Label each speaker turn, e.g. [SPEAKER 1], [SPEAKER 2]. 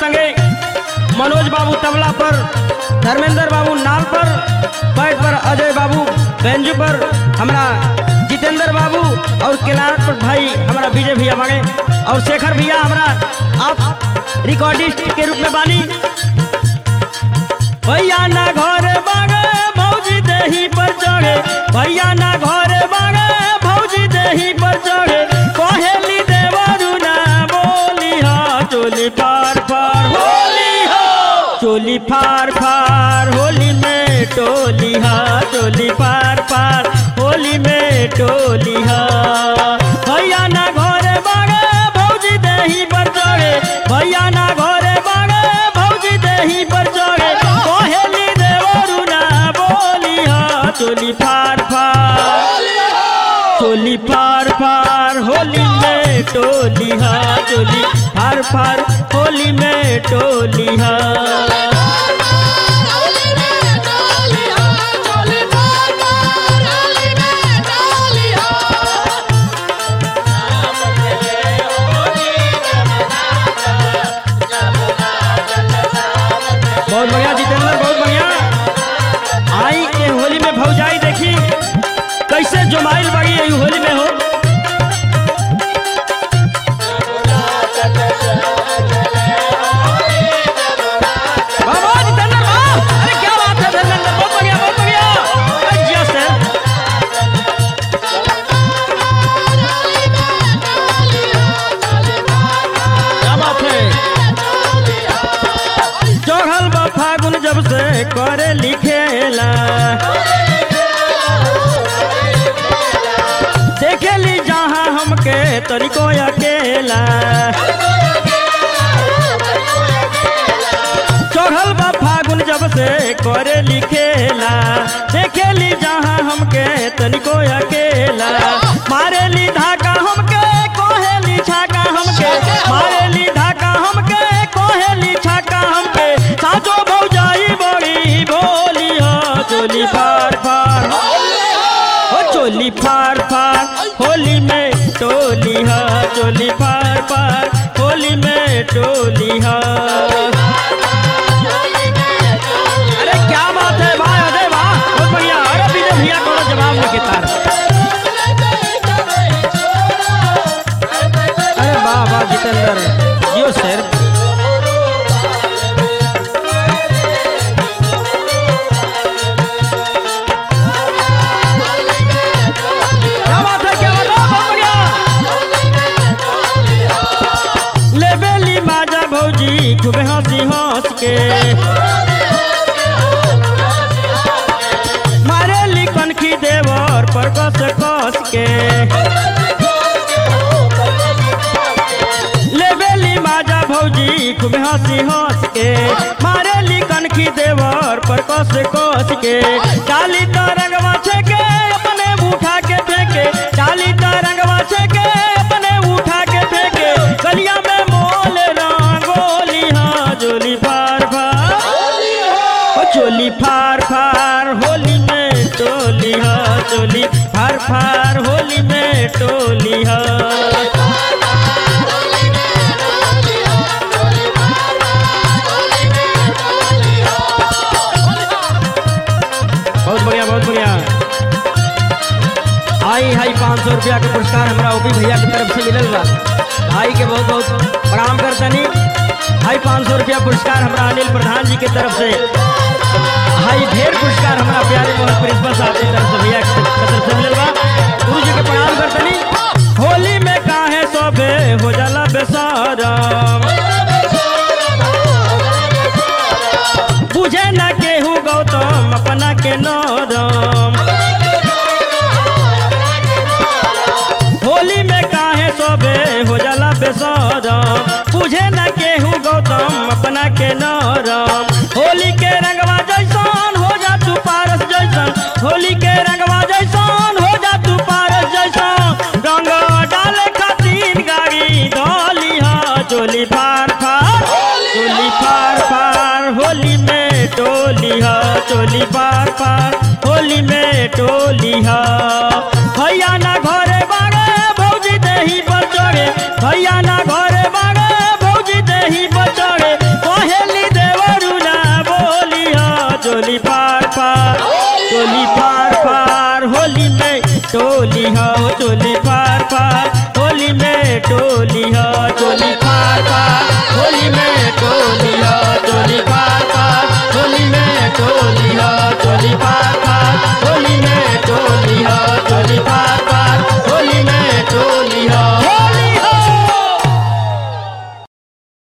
[SPEAKER 1] संगे मनोज बाबू तबला पर, धर्मेंद्र बाबू नाल पर, बैठ पर अजय बाबू बेंजू पर, हमारा जितेंद्र बाबू और किलारत पर भाई हमारा विजय भैया मांगे और शेखर भैया हमारा आप रिकॉर्डिस्ट के रूप में बानी। भैया ना घर बागे भौजी देही पर चढ़े, भैया ना घर बागे भौजी देही पर चढ़े, कहेली देवरू ना बोली हा चोली पार पार होली हो, चोली पार पार होली में टोली हा, चोली पार पार होली में टोली हा। भैया ना घर बागे भौजी देही पर चढ़े, भैया ना घर बागे भौजी देही पर चढ़े, कहेली देवरू ना बोली हा चोली पार पार, चोली पार पार होली में टोली हा, चोली पार पार होली में टोली हा। बहुत बढ़िया जितेंद्र, बहुत बढ़िया। आई के होली में भौजाई देखी कैसे जुमाइल बागी यही होली में हो। वाह जितेंद्र वाह, अरे क्या बात है धर्मेंद्र, बहुत बढ़िया बहुत बढ़िया। जिया सर क्या बात है। चढ़ल बा फागुन जब से करे लिखेला, देखेली जहाँ हमके तनिको अकेला, चढ़ल बा फागुन जब से करे लिखेला, देखेली जहाँ हमके तनिको अकेला, मारेली धाका हमके कोहेली छाका हमके, मारेली धाका हमके कोहेली छाका हमके, साजो भौजाई बड़ी भोली हो चोली पार पार हो, चोली पार पार होली में टोली हा, चोली पार पार होली में टोली हा। अरे क्या बात है भाई अजय वाह, बहुत बढ़िया। अरे विजय भैया को जवाब लेके तार, अरे वाह वाह जितेंद्र जियो सर। क्या बात है, क्या बात है, बहुत बढ़िया। लेबेली माजा भौजी खूब हंसी हंस के, मारेली कनखी देवर पर कस कस के, लेबेली माजा भौजी खूब हंसी हंस के, मारेली कनखी देवर पर कस कस के, डाली तो रंगवा छेके अपने उठा के फेंके, डाली तो रंगवा छेके अपने उठा के फेंके, गलिया में मोल रंगोली हाँ चोली पार पार हो, चोली फार फार होली में टोली हा, चोली फार फार होली में टोली हा। बहुत बढ़िया बहुत बढ़िया। आई हाई 500 रुपया के पुरस्कार हमारा ओपी भैया की तरफ से मिलल बा, भाई के बहुत बहुत प्रणाम करतनी। हाई 500 रुपया पुरस्कार हमारा अनिल प्रधान जी की तरफ से, हाई ढेर पुरस्कार हमारा प्यारे मोहन प्रिंसिपल साहब की तरफ से भैया की तरफ से मिलल बा, गुरु जी के प्रणाम करतनी। होली में काहे सोबे हो जाला बेसारम, बुझे न केहू गौतम अपना के नरम, होली में काहे सोबे हो जाला बेसारम, बुझे न केहू गौतम अपना के नरम, होली के रंगवा जैसन हो जा तू पारस जैसन, होली के रंगवा जैसन हो जा तू पारस जैसन, रंग डाले खातिर गाड़ी धोली हा चोली पार पार, चोली पार पार होली में टोली हा, चोली पार पार होली में टोली हा। भैया ना घरे बागे भौजी देही पर चढ़े, भैया ना घरे बागे भौजी देही पर चढ़े, चोली फार फार होली में टोली हो चोली फार फार होली में टोली हो चोली फार फार होली में टोली